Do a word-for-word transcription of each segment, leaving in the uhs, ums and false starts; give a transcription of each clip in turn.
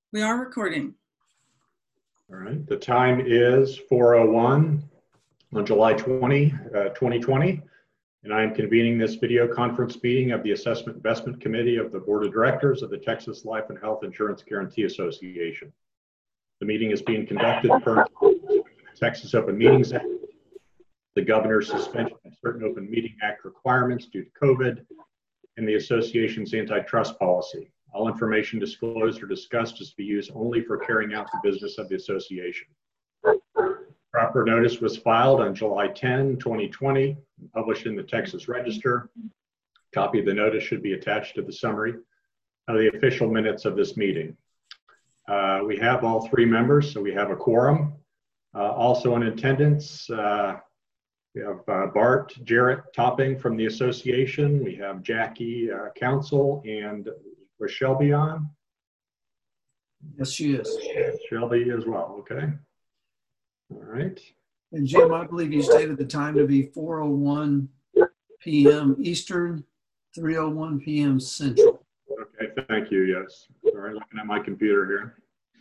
We are recording. All right, the time is four oh one on July twentieth, uh, twenty twenty, and I am convening this video conference meeting of the Assessment Investment Committee of the Board of Directors of the Texas Life and Health Insurance Guarantee Association. The meeting is being conducted per the Texas Open Meetings Act, the governor's suspension of certain Open Meeting Act requirements due to COVID, and the association's antitrust policy. All information disclosed or discussed is to be used only for carrying out the business of the association. Proper notice was filed on July tenth, twenty twenty, and published in the Texas Register. A copy of the notice should be attached to the summary of the official minutes of this meeting. Uh, we have all three members, so we have a quorum. Uh, also in attendance, uh, we have uh, Bart Jarrett Topping from the association. We have Jackie uh, Council, and was Shelby on? Yes, she is. Shelby as well, okay. All right. And Jim, I believe you stated the time to be four oh one p m Eastern, three oh one p m Central. Okay, thank you, yes. Sorry, looking at my computer here.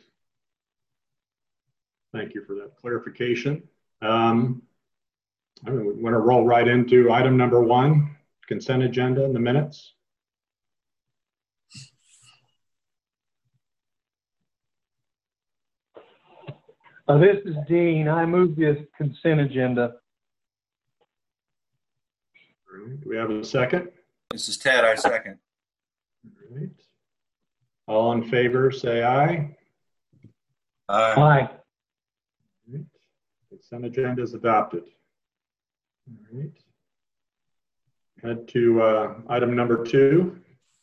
Thank you for that clarification. Um, I mean, we want to roll right into item number one, consent agenda in the minutes. Uh, this is Dean. I move this consent agenda. All right. Do we have a second? This is Ted. I second. All right. All in favor, say aye. Aye. Aye. All right. Consent agenda is adopted. All right. Head to uh, item number two.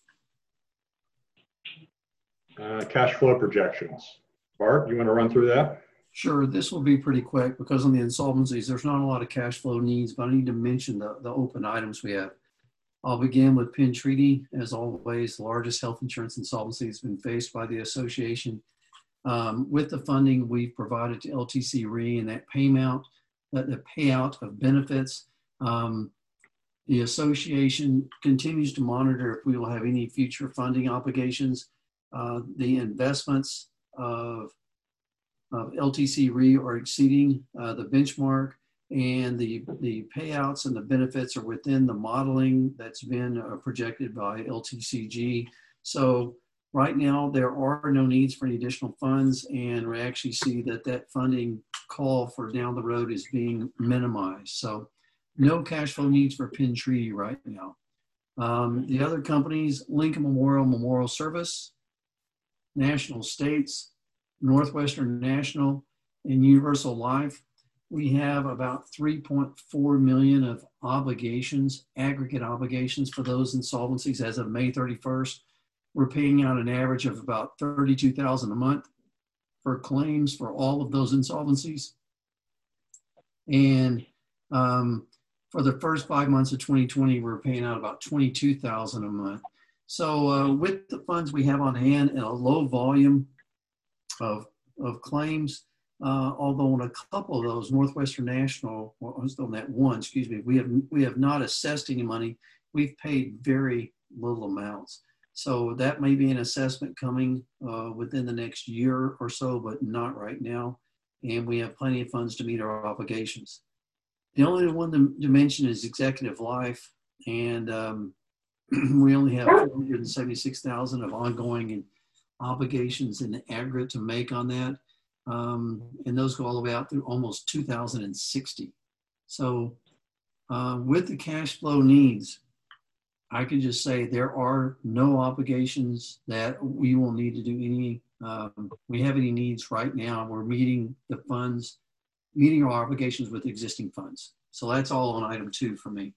Uh, cash flow projections. Bart, you want to run through that? Sure, this will be pretty quick because on the insolvencies, there's not a lot of cash flow needs, but I need to mention the, the open items we have. I'll begin with Penn Treaty. As always, the largest health insurance insolvency has been faced by the association. Um, with the funding we've provided to L T C Re and that payout, that the payout of benefits, um, the association continues to monitor if we will have any future funding obligations. Uh, the investments of of L T C Re are exceeding uh, the benchmark, and the, the payouts and the benefits are within the modeling that's been uh, projected by L T C G. So right now there are no needs for any additional funds, and we actually see that that funding call for down the road is being minimized. So no cash flow needs for Penn Treaty right now. Um, the other companies, Lincoln Memorial Memorial Service, National States, Northwestern National, and Universal Life, we have about three point four million of obligations, aggregate obligations for those insolvencies as of May thirty-first. We're paying out an average of about thirty-two thousand dollars a month for claims for all of those insolvencies. And um, for the first five months of twenty twenty, we're paying out about twenty-two thousand dollars a month. So uh, with the funds we have on hand and a low volume of, of claims, uh, although on a couple of those, Northwestern National, well, on that one, excuse me, we have, we have not assessed any money. We've paid very little amounts. So that may be an assessment coming uh, within the next year or so, but not right now. And we have plenty of funds to meet our obligations. The only one to, to mention is Executive Life, and um, we only have four hundred seventy-six thousand dollars of ongoing and obligations in the aggregate to make on that. Um, and those go all the way out through almost two thousand sixty. So uh, with the cash flow needs, I can just say there are no obligations that we will need to do any, um, we have any needs right now. We're meeting the funds, meeting our obligations with existing funds. So that's all on item two for me.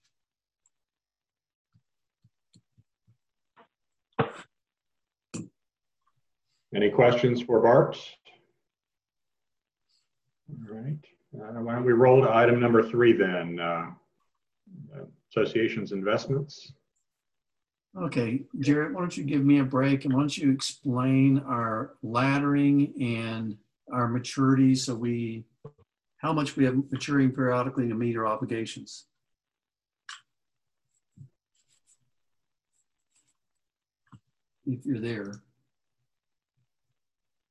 Any questions for Bart? All right. Uh, why don't we roll to item number three then? Uh, association's investments. Okay, Jarrett, why don't you give me a break and why don't you explain our laddering and our maturity so we, how much we have maturing periodically to meet our obligations. If you're there.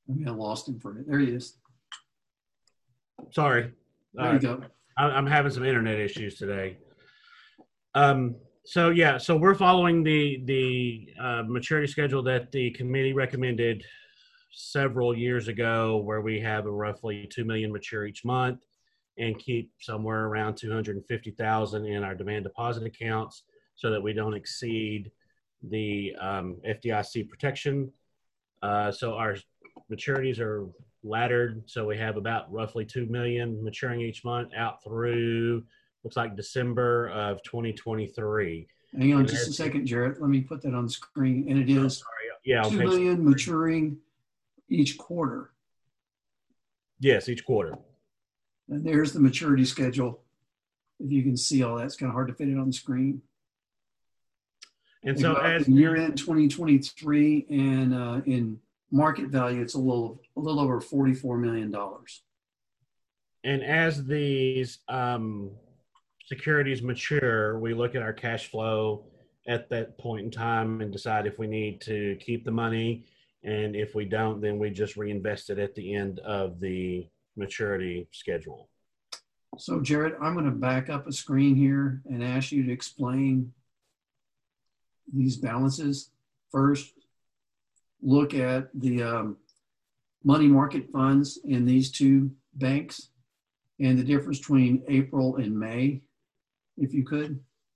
I mean, I lost him for a minute. There he is. Sorry. There Uh, you go. I- I'm having some internet issues today. Um, so yeah, so we're following the the uh, maturity schedule that the committee recommended several years ago, where we have a roughly two million mature each month and keep somewhere around two hundred fifty thousand in our demand deposit accounts so that we don't exceed the um, F D I C protection. Uh, so our maturities are laddered. So we have about roughly two million maturing each month out through, looks like December of twenty twenty-three. Hang on And just a that's- second, Jarrett. Let me put that on the screen. And it is Sorry. Yeah. on two page- million maturing each quarter. Yes, each quarter. And there's the maturity schedule. If you can see all that, it's kind of hard to fit it on the screen. And so as year end twenty twenty-three and uh, in market value, it's a little a little over forty-four million dollars. and as these um, securities mature, we look at our cash flow at that point in time and decide if we need to keep the money. And if we don't, then we just reinvest it at the end of the maturity schedule. So, Jared, I'm going to back up a screen here and ask you to explain these balances. First, look at the um, money market funds in these two banks and the difference between April and May, if you could.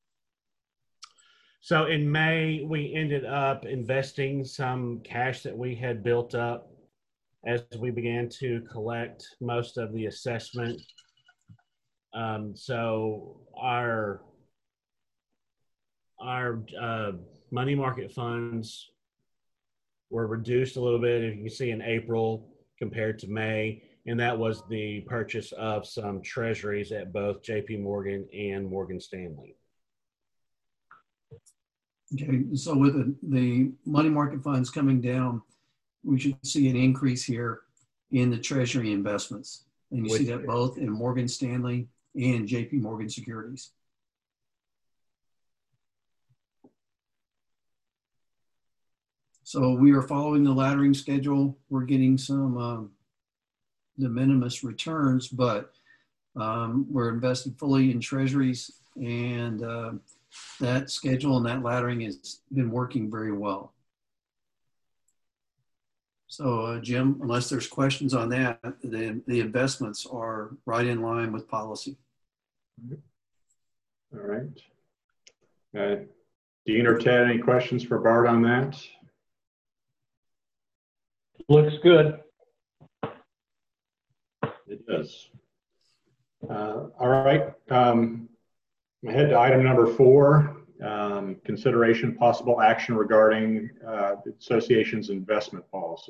So in May, we ended up investing some cash that we had built up as we began to collect most of the assessment. Um, so our our uh, money market funds were reduced a little bit, if you can see, in April compared to May, and that was the purchase of some treasuries at both J P Morgan and Morgan Stanley. Okay, so with the, the money market funds coming down, we should see an increase here in the treasury investments. And you see that both in Morgan Stanley and J P Morgan Securities. So we are following the laddering schedule. We're getting some um, de minimis returns, but um, we're invested fully in treasuries, and uh, that schedule and that laddering has been working very well. So uh, Jim, unless there's questions on that, the, the investments are right in line with policy. All right. Uh, Dean or Ted, any questions for Bart on that? Looks good. It does. Uh, all right. Um, Head to item number four, um, consideration possible action regarding uh, the association's investment policy.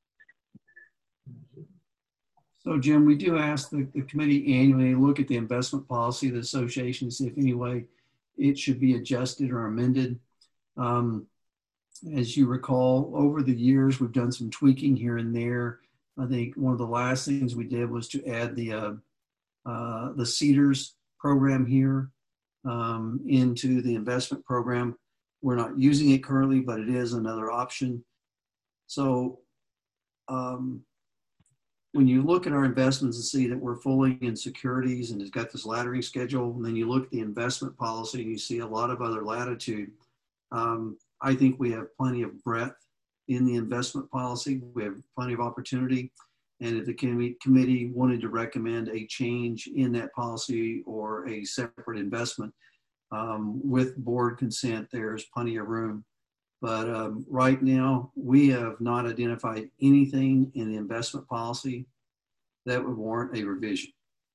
So Jim, we do ask the, the committee annually look at the investment policy of the association to see if any way it should be adjusted or amended. Um, as you recall, over the years, we've done some tweaking here and there. I think one of the last things we did was to add the, uh, uh, the CEDARS program here um, into the investment program. We're not using it currently, but it is another option. So um, when you look at our investments and see that we're fully in securities and it's got this laddering schedule, and then you look at the investment policy and you see a lot of other latitude, um, I think we have plenty of breadth in the investment policy. We have plenty of opportunity. And if the committee wanted to recommend a change in that policy or a separate investment, um, with board consent, there's plenty of room. But um, right now, we have not identified anything in the investment policy that would warrant a revision.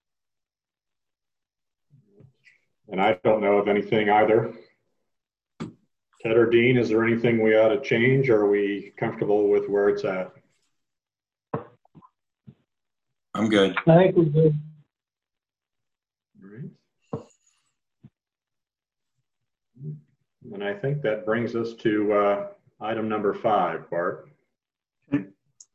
And I don't know of anything either. Ted or Dean, is there anything we ought to change, or are we comfortable with where it's at? I'm good. I think we're good. All right. And I think that brings us to uh, item number five, Bart. Okay.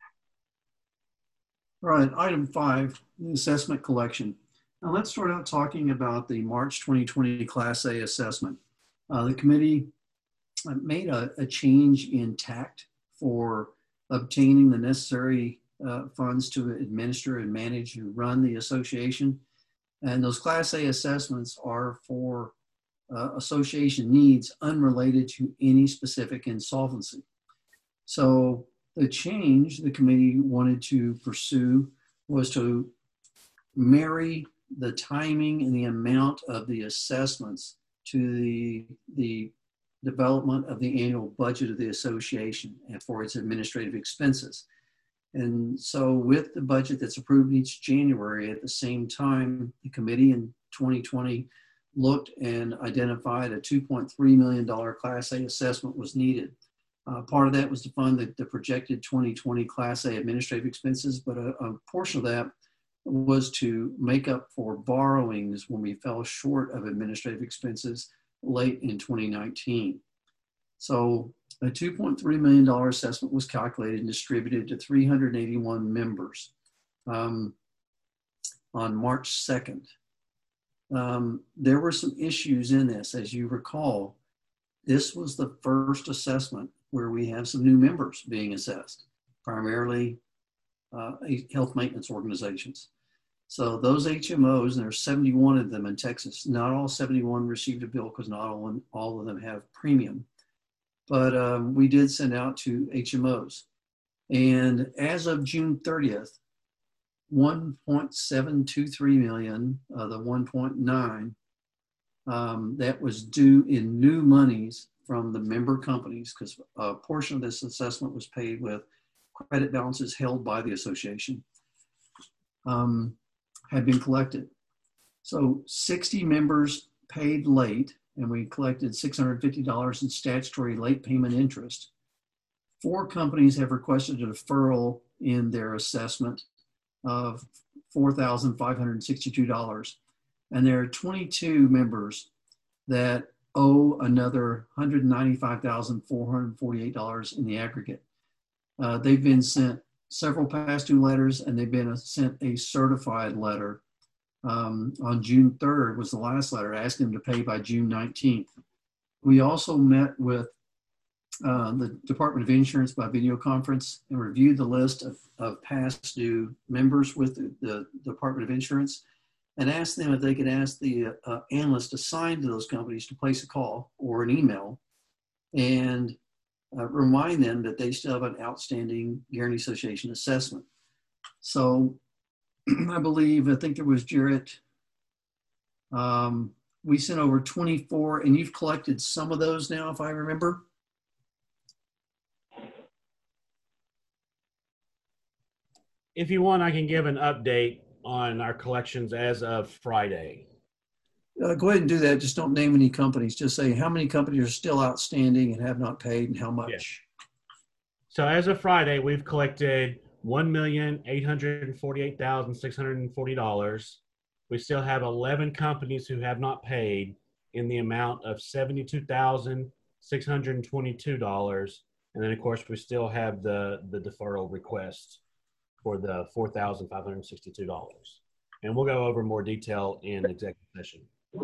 All right, item five, the assessment collection. Now let's start out talking about the March twenty twenty Class A assessment. Uh, the committee made a, a change in tact for obtaining the necessary uh, funds to administer and manage and run the association. And those Class A assessments are for uh, association needs unrelated to any specific insolvency. So the change the committee wanted to pursue was to marry the timing and the amount of the assessments to the, the development of the annual budget of the association and for its administrative expenses. And so with the budget that's approved each January, at the same time, the committee in twenty twenty looked and identified a two point three million dollars Class A assessment was needed. Uh, part of that was to fund the, the projected twenty twenty Class A administrative expenses, but a, a portion of that was to make up for borrowings when we fell short of administrative expenses late in twenty nineteen. So a two point three million dollars assessment was calculated and distributed to three hundred eighty-one members um, on March second. Um, there were some issues in this. As you recall, this was the first assessment where we have some new members being assessed, primarily uh, health maintenance organizations. So those H M Os, and there's seventy-one of them in Texas, not all seventy-one received a bill because not all, all of them have premium. But um, we did send out to H M Os. And as of June thirtieth, one point seven two three million of the one point nine um, that was due in new monies from the member companies, because a portion of this assessment was paid with credit balances held by the association, um, had been collected. So sixty members paid late, and we collected six hundred fifty dollars in statutory late payment interest. Four companies have requested a deferral in their assessment of four thousand five hundred sixty-two dollars. And there are twenty-two members that owe another one hundred ninety-five thousand four hundred forty-eight dollars in the aggregate. Uh, they've been sent several past due letters, and they've been a, sent a certified letter um, on June third was the last letter, asking them to pay by June nineteenth. We also met with uh, the Department of Insurance by video conference and reviewed the list of, of past due members with the, the Department of Insurance, and asked them if they could ask the uh, analyst assigned to those companies to place a call or an email and uh, remind them that they still have an outstanding Guarantee Association assessment. So I believe, I think there was Jarrett, um, we sent over twenty-four, and you've collected some of those now, if I remember. If you want, I can give an update on our collections as of Friday. Uh, go ahead and do that. Just don't name any companies. Just say how many companies are still outstanding and have not paid and how much. Yeah. So as of Friday, we've collected one million eight hundred forty-eight thousand six hundred forty dollars. We still have eleven companies who have not paid in the amount of seventy-two thousand six hundred twenty-two dollars. And then, of course, we still have the, the deferral request for the four thousand five hundred sixty-two dollars. And we'll go over more detail in executive session.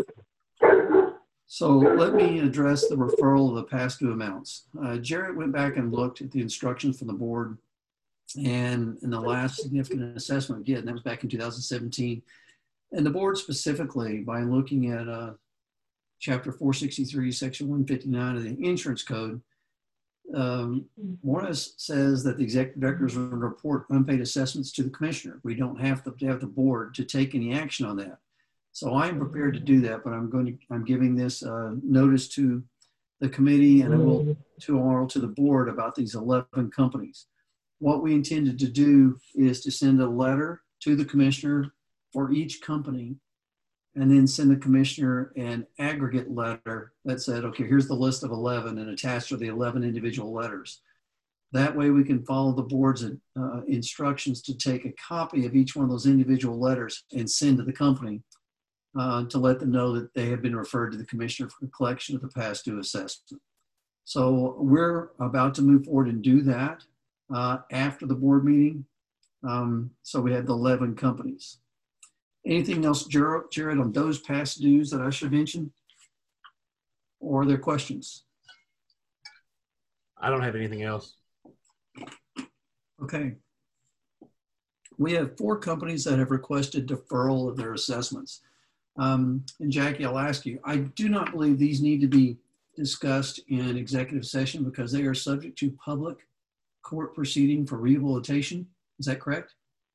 So let me address the referral of the past due amounts. Uh, Jarrett went back and looked at the instructions from the board, and in the last significant assessment we did, and that was back in two thousand seventeen. And the board specifically, by looking at uh, chapter four sixty-three, section one fifty-nine of the insurance code, um, Morris says that the executive directors will report unpaid assessments to the commissioner. We don't have to have the board to take any action on that. So I am prepared to do that, but I'm going to, I'm giving this uh, notice to the committee, and I will tomorrow to the board about these eleven companies. What we intended to do is to send a letter to the commissioner for each company, and then send the commissioner an aggregate letter that said, okay, here's the list of eleven, and attached are the eleven individual letters. That way we can follow the board's uh, instructions to take a copy of each one of those individual letters and send to the company uh, to let them know that they have been referred to the commissioner for the collection of the past due assessment. So we're about to move forward and do that uh, after the board meeting. Um, so we have the eleven companies. Anything else, Jared, Jared, on those past dues that I should mention? Or are there questions? I don't have anything else. Okay. We have four companies that have requested deferral of their assessments. Um, and Jackie, I'll ask you, I do not believe these need to be discussed in executive session because they are subject to public court proceeding for rehabilitation. Is that correct?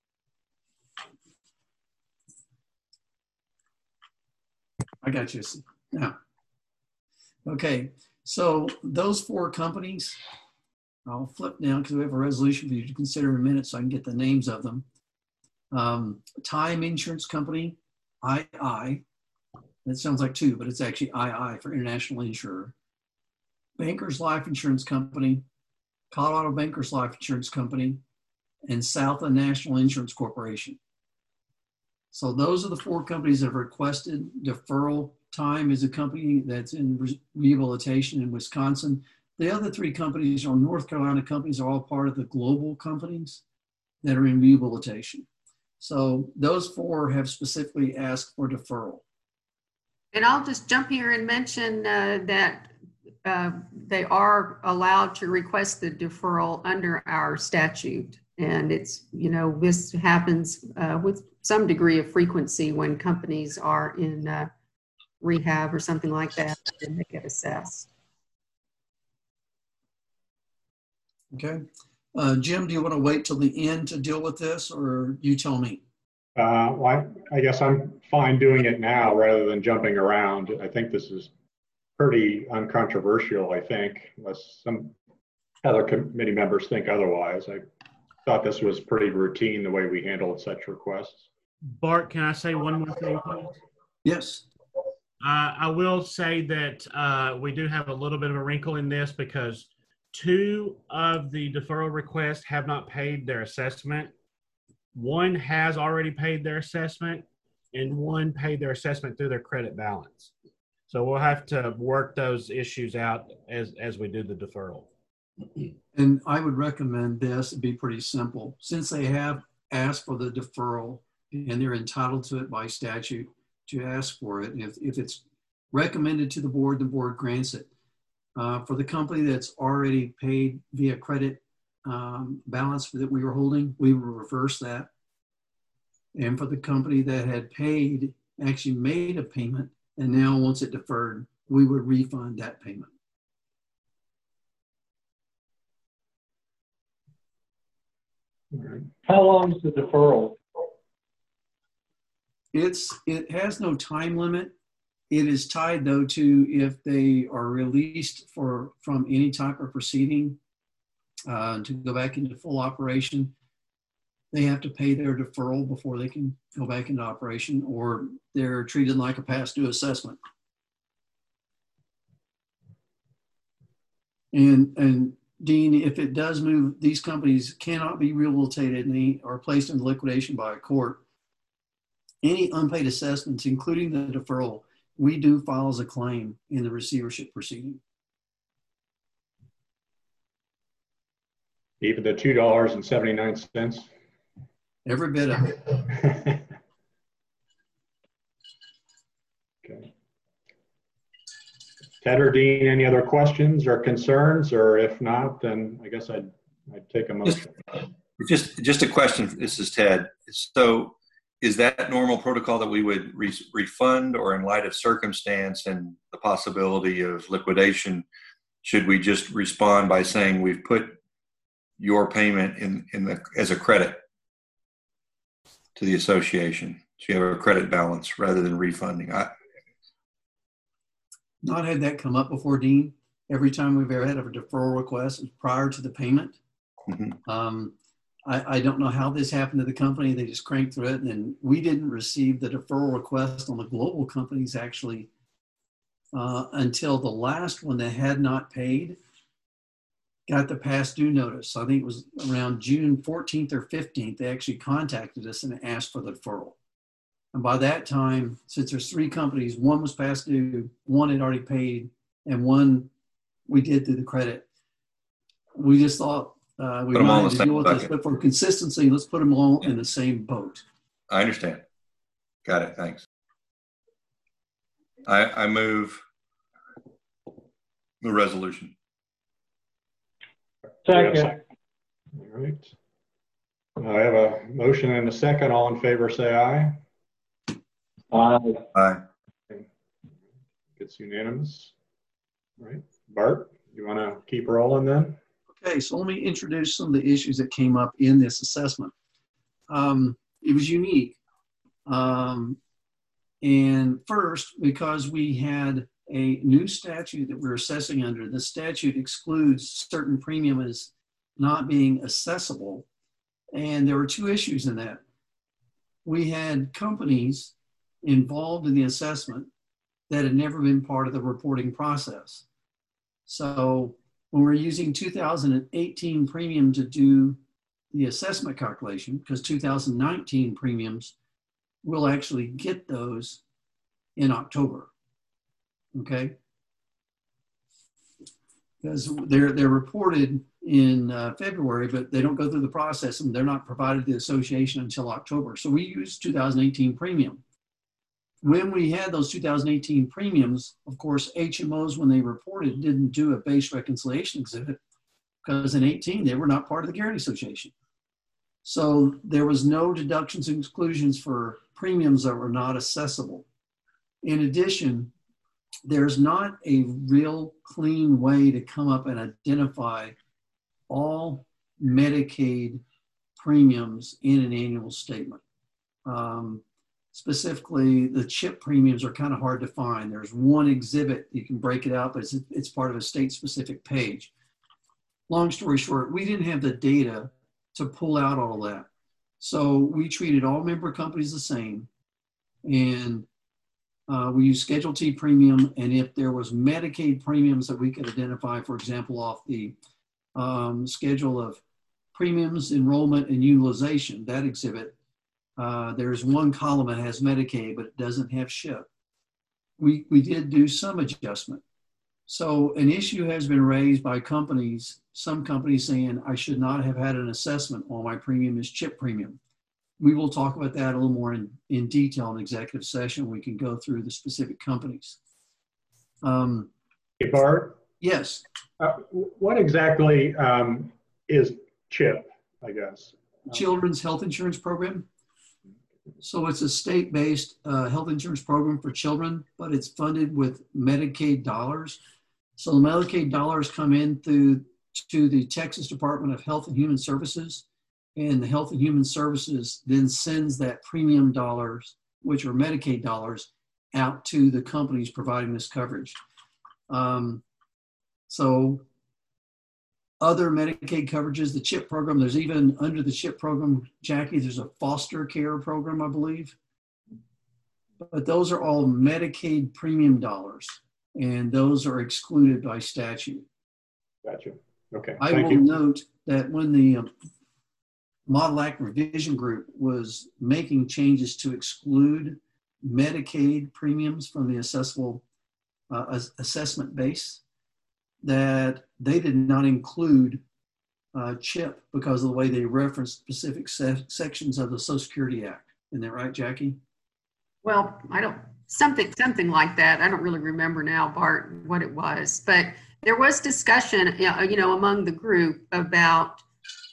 I got you. Now, okay. So those four companies, I'll flip down because we have a resolution for you to consider in a minute so I can get the names of them. Um, Time Insurance Company, I I. That sounds like two, but it's actually I I for International Insurer. Bankers Life Insurance Company, Colorado Bankers Life Insurance Company, and Southland National Insurance Corporation. So those are the four companies that have requested deferral. Time is a company that's in re- rehabilitation in Wisconsin. The other three companies are North Carolina companies, are all part of the global companies that are in rehabilitation. So those four have specifically asked for deferral. And I'll just jump here and mention uh, that uh, they are allowed to request the deferral under our statute. And it's, you know, this happens uh, with some degree of frequency when companies are in uh, rehab or something like that, and they get assessed. Okay. Uh, Jim, do you want to wait till the end to deal with this, or you tell me? Uh, well, I, I guess I'm fine doing it now rather than jumping around. I think this is pretty uncontroversial, I think, unless some other committee members think otherwise. I thought this was pretty routine the way we handled such requests. Bart, can I say one more thing, please? Yes. Uh, I will say that uh, we do have a little bit of a wrinkle in this because two of the deferral requests have not paid their assessment. One has already paid their assessment, and one paid their assessment through their credit balance. So we'll have to work those issues out as, as we do the deferral. And I would recommend this. It'd be pretty simple. Since they have asked for the deferral and they're entitled to it by statute to ask for it, if, if it's recommended to the board, the board grants it. Uh, for the company that's already paid via credit um, balance that we were holding, we will reverse that. And for the company that had paid, actually made a payment and now wants it deferred, we would refund that payment. All right. How long is the deferral? It's, it has no time limit. It is tied though to if they are released for from any type of proceeding uh, to go back into full operation, they have to pay their deferral before they can go back into operation, or they're treated like a past due assessment. And, and Dean, if it does move, these companies cannot be rehabilitated and they are placed into liquidation by a court. Any unpaid assessments, including the deferral, we do file as a claim in the receivership proceeding. Even the two dollars and seventy-nine cents? Every bit of it. Okay. Ted or Dean, any other questions or concerns? Or if not, then I guess I'd, I'd take a motion. Just, just a question. This is Ted. So is that normal protocol that we would re- refund, or in light of circumstance and the possibility of liquidation, should we just respond by saying we've put your payment in, in the, as a credit to the association? So you have a credit balance rather than refunding. I, Not had that come up before, Dean. Every time we've ever had a deferral request prior to the payment. mm-hmm. Um, I, I don't know how this happened to the company. They just cranked through it, and we didn't receive the deferral request on the global companies actually uh, until the last one that had not paid got the past due notice. I think it was around June fourteenth or fifteenth. They actually contacted us and asked for the deferral. And by that time, since there's three companies, one was past due, one had already paid, and one we did through the credit. We just thought uh, we might have to deal with this, but for consistency, let's put them all in the same boat. I understand. Got it. Thanks. I, I move the resolution. Second. All right. I have a motion and a second. All in favor, say aye. Aye. Aye. It's unanimous. All right. Bart, you want to keep rolling then? Okay, so let me introduce some of the issues that came up in this assessment. Um, it was unique. Um, and first, because we had a new statute that we're assessing under, the statute excludes certain premium as not being accessible. And there were two issues in that. We had companies involved in the assessment that had never been part of the reporting process. So when we're using two thousand eighteen premium to do the assessment calculation, because two thousand nineteen premiums, we'll actually get those in October, okay? Because they're, they're reported in uh, February, but they don't go through the process and they're not provided to the association until October. So we use two thousand eighteen premium. When we had those two thousand eighteen premiums, of course, H M Os, when they reported, didn't do a base reconciliation exhibit because in eighteen, they were not part of the Guarantee Association. So there was no deductions and exclusions for premiums that were not accessible. In addition, there's not a real clean way to come up and identify all Medicaid premiums in an annual statement. Um, specifically, the CHIP premiums are kind of hard to find. There's one exhibit, you can break it out, but it's, it's part of a state-specific page. Long story short, we didn't have the data to pull out all of that. So we treated all member companies the same, and uh, we used Schedule T premium, and if there was Medicaid premiums that we could identify, for example, off the um, schedule of premiums, enrollment, and utilization, that exhibit, uh, there's one column that has Medicaid, but it doesn't have SHIP. We, we did do some adjustment. So an issue has been raised by companies, some companies saying, I should not have had an assessment while my premium is CHIP premium. We will talk about that a little more in, in detail in executive session. We can go through the specific companies. Um, Hey, Bart? yes. Uh, what exactly um, is CHIP, I guess? Children's Health Insurance Program. So it's a state-based uh, health insurance program for children, but it's funded with Medicaid dollars. So the Medicaid dollars come in through to the Texas Department of Health and Human Services, and the Health and Human Services then sends that premium dollars, which are Medicaid dollars, out to the companies providing this coverage. Um, so other Medicaid coverages, the CHIP program, there's even under the CHIP program, Jackie, there's a foster care program, I believe. But those are all Medicaid premium dollars, and those are excluded by statute. Gotcha. Okay. I Thank will you. note that when the um, Model Act Revision Group was making changes to exclude Medicaid premiums from the accessible uh, assessment base, that they did not include uh, CHIP because of the way they referenced specific se sections of the Social Security Act. Isn't that right, Jackie? Well, I don't, something, something like that. I don't really remember now, Bart, what it was, but there was discussion, you know, among the group about,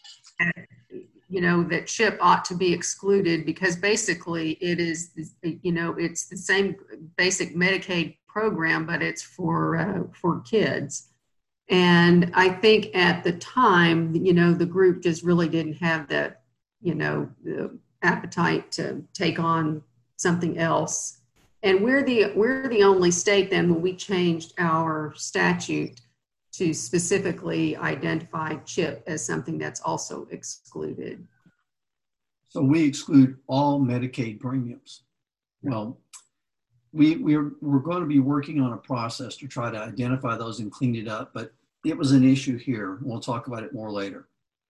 you know, that CHIP ought to be excluded because basically it is, you know, it's the same basic Medicaid program, but it's for, uh, for kids. And I think at the time, you know, the group just really didn't have the, you know, the appetite to take on something else. And we're the, we're the only state then when we changed our statute to specifically identify CHIP as something that's also excluded. So we exclude all Medicaid premiums. Well, we, we're, we're going to be working on a process to try to identify those and clean it up, but it was an issue here. We'll talk about it more later.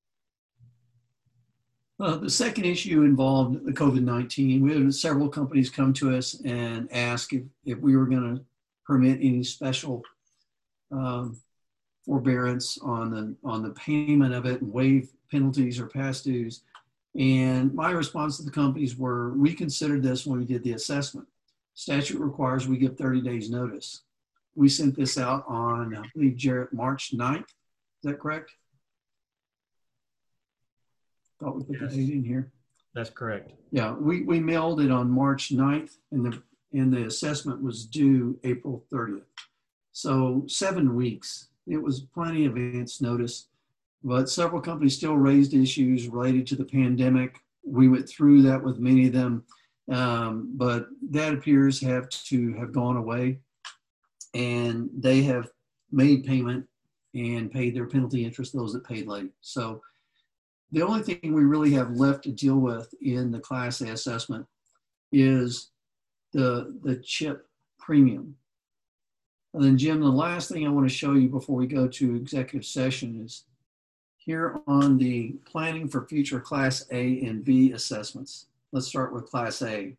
Uh, the second issue involved the COVID nineteen. We had several companies come to us and ask if, if we were going to permit any special um, forbearance on the, on the payment of it and waive penalties or past dues. And my response to the companies were, we considered this when we did the assessment. Statute requires we give thirty days notice. We sent this out on, I believe, Jarrett, March ninth. Is that correct? Thought we put Yes. the date in here. That's correct. Yeah, we, we mailed it on March ninth, and the and the assessment was due April thirtieth. So seven weeks. It was plenty of advance notice, but several companies still raised issues related to the pandemic. We went through that with many of them, um, but that appears have to have gone away, and they have made payment and paid their penalty interest, those that paid late. So the only thing we really have left to deal with in the Class A assessment is the, the CHIP premium. And then Jim, the last thing I want to show you before we go to executive session is here on the planning for future Class A and B assessments. Let's start with Class A.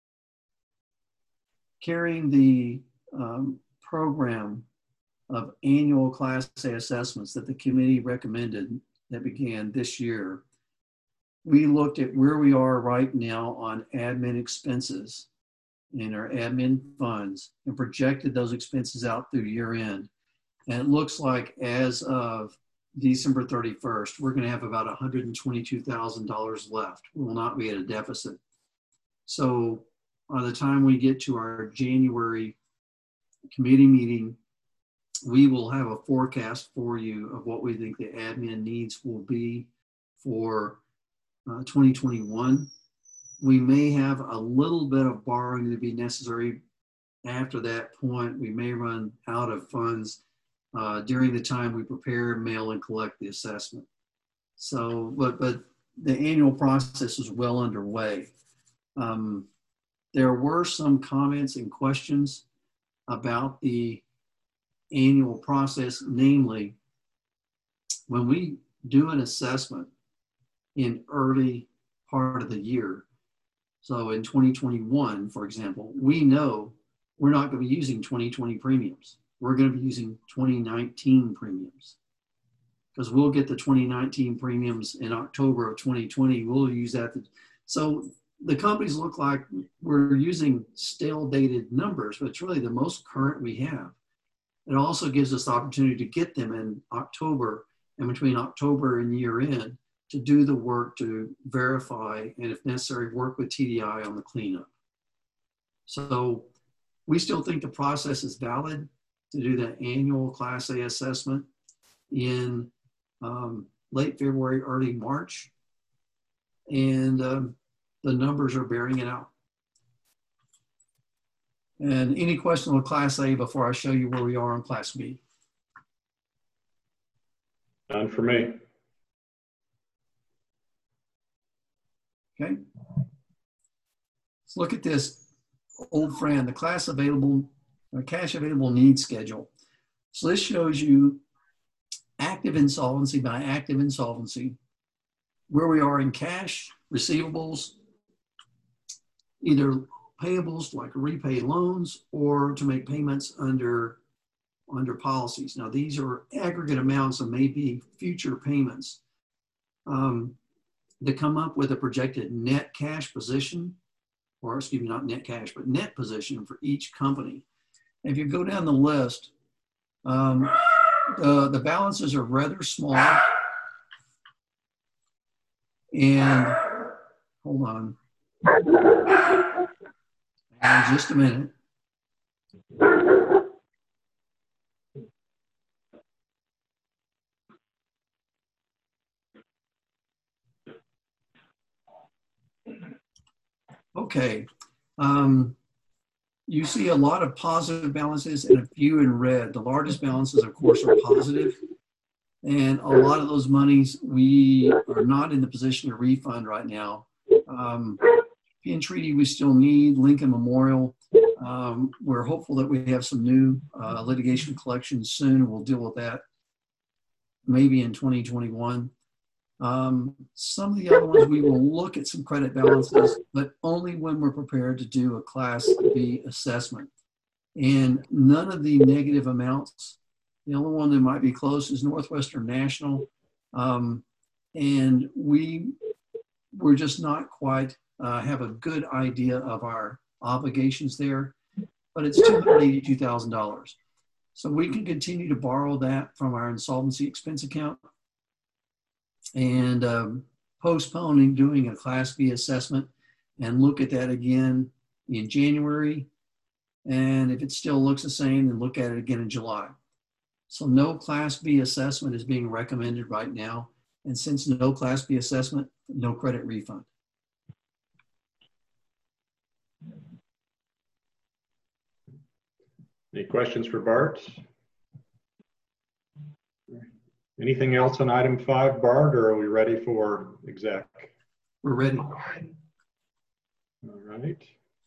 Carrying the um, program of annual Class A assessments that the committee recommended that began this year, we looked at where we are right now on admin expenses in our admin funds and projected those expenses out through year end. And it looks like as of December thirty-first, we're going to have about one hundred twenty-two thousand dollars left. We will not be at a deficit. So by the time we get to our January committee meeting, we will have a forecast for you of what we think the admin needs will be for uh, twenty twenty-one. We may have a little bit of borrowing to be necessary after that point. We may run out of funds uh, during the time we prepare, mail, and collect the assessment. So, but, but the annual process is well underway. Um, there were some comments and questions about the annual process, namely, when we do an assessment in early part of the year, so in twenty twenty-one, for example, we know we're not going to be using twenty twenty premiums. We're going to be using twenty nineteen premiums because we'll get the twenty nineteen premiums in October of twenty twenty. We'll use that. To, so the companies look like we're using stale dated numbers, but it's really the most current we have. It also gives us the opportunity to get them in October and between October and year end to do the work to verify and if necessary, work with T D I on the cleanup. So we still think the process is valid to do the annual Class A assessment in um, late February, early March. And um, the numbers are bearing it out. And any question on Class A before I show you where we are on Class B? None for me. Okay. Let's look at this old friend, the class available, uh, cash available needs schedule. So this shows you active insolvency by active insolvency, where we are in cash, receivables, either payables like repay loans or to make payments under, under policies. Now these are aggregate amounts and may be future payments. Um, to come up with a projected net cash position, or excuse me, not net cash, but net position for each company. If you go down the list, um, the, the balances are rather small. And hold on. And just a minute. Okay, um, you see a lot of positive balances and a few in red. The largest balances, of course, are positive. And a lot of those monies we are not in the position to refund right now. Um, Penn Treaty we still need, Lincoln Memorial. Um, we're hopeful that we have some new uh, litigation collections soon. We'll deal with that maybe in twenty twenty-one. Um, some of the other ones, we will look at some credit balances, but only when we're prepared to do a Class B assessment. And none of the negative amounts, the only one that might be close is Northwestern National. Um, and we, we're just not quite uh, have a good idea of our obligations there, but it's two hundred eighty-two thousand dollars. So we can continue to borrow that from our insolvency expense account. And um, postponing doing a Class B assessment and look at that again in January. And if it still looks the same, then look at it again in July. So no Class B assessment is being recommended right now. And since no Class B assessment, no credit refund. Any questions for Bart? Anything else on item five, Bart, or are we ready for exec? We're ready. All right.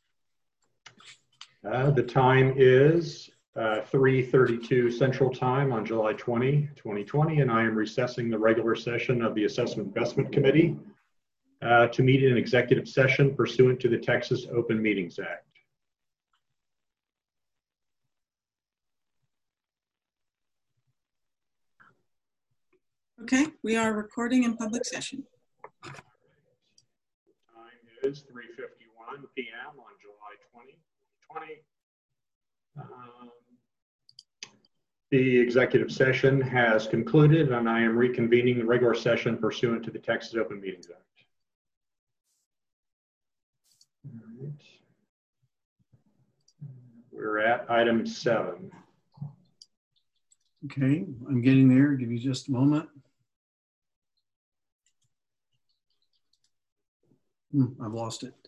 Uh, the time is uh, three thirty-two Central Time on July twentieth, twenty twenty, and I am recessing the regular session of the Assessment Investment Committee uh, to meet in an executive session pursuant to the Texas Open Meetings Act. Okay, we are recording in public session. The time is three fifty-one p m on July twentieth, twenty twenty. Um, the executive session has concluded, and I am reconvening the regular session pursuant to the Texas Open Meetings Act. All right. We're at item seven. Okay, I'm getting there. Give me just a moment. Hmm, I've lost it.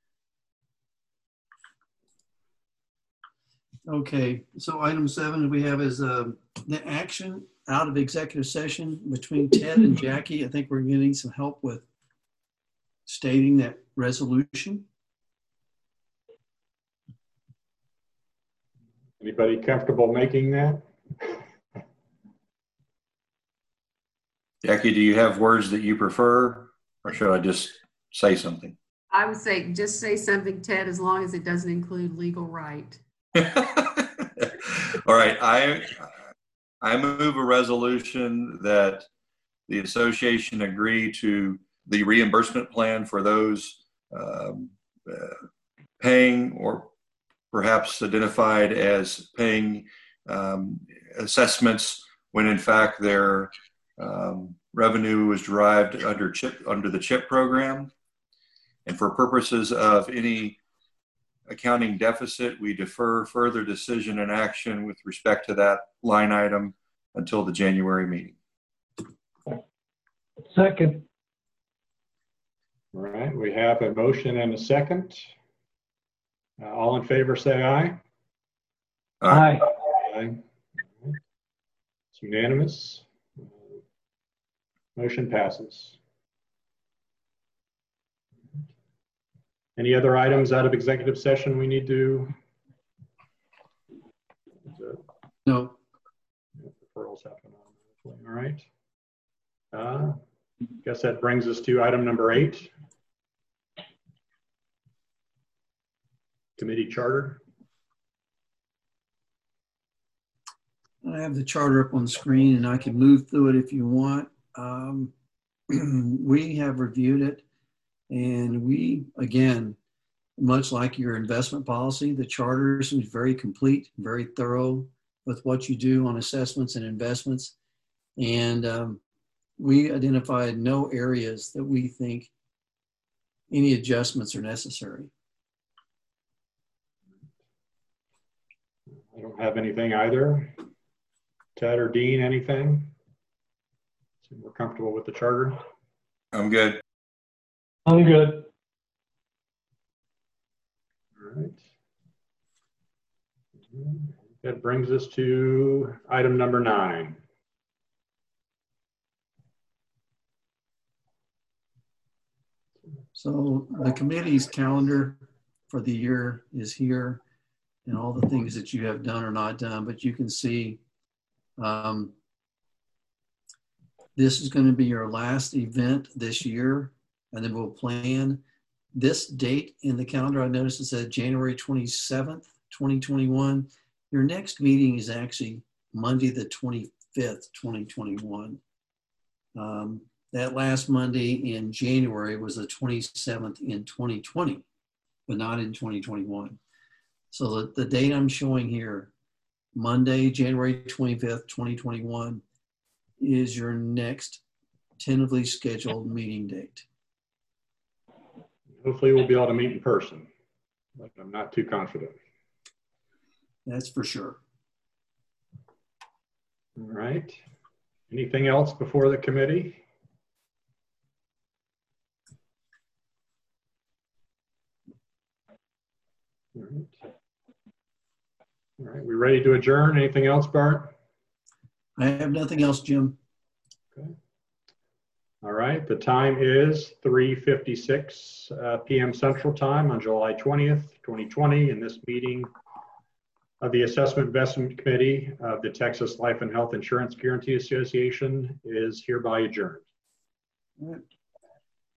Okay, so item seven we have is uh, the action out of executive session between Ted and Jackie. I think we're getting some help with stating that resolution. Anybody comfortable making that? Jackie, do you have words that you prefer, or should I just say something? I would say just say something, Ted, as long as it doesn't include legal right. All right, I I move a resolution that the association agree to the reimbursement plan for those um, uh, paying or perhaps identified as paying um, assessments when in fact their um, revenue was derived under CHIP under the CHIP program, and for purposes of any accounting deficit, we defer further decision and action with respect to that line item until the January meeting. Second. All right, we have a motion and a second. Uh, all in favor, say aye. Aye. Aye. It's unanimous. Motion passes. Any other items out of executive session we need to? No. Referrals happen automatically. All right. Uh, guess that brings us to item number eight. Committee charter. I have the charter up on the screen and I can move through it if you want. Um, we have reviewed it, and we, again, much like your investment policy, the charter is very complete, very thorough with what you do on assessments and investments. And um, we identified no areas that we think any adjustments are necessary. I don't have anything either. Ted or Dean, anything? So we're comfortable with the charter? I'm good. I'm good. All right. That brings us to item number nine. So the committee's calendar for the year is here, and all the things that you have done or not done, but you can see um, this is going to be your last event this year, and then we'll plan this date in the calendar. I noticed it said January twenty-seventh, twenty twenty-one. Your next meeting is actually Monday, the twenty-fifth, twenty twenty-one. Um, that last Monday in January was the twenty-seventh in twenty twenty, but not in twenty twenty-one. So the, the date I'm showing here, Monday, January twenty-fifth, twenty twenty-one, is your next tentatively scheduled meeting date. Hopefully we'll be able to meet in person, but I'm not too confident. That's for sure. All right. Anything else before the committee? All right. All right, we ready to adjourn? Anything else, Bart? I have nothing else, Jim. Okay. All right, the time is three fifty-six uh, p m Central Time on July twentieth, twenty twenty, and this meeting of the Assessment Investment Committee of the Texas Life and Health Insurance Guarantee Association is hereby adjourned. All right.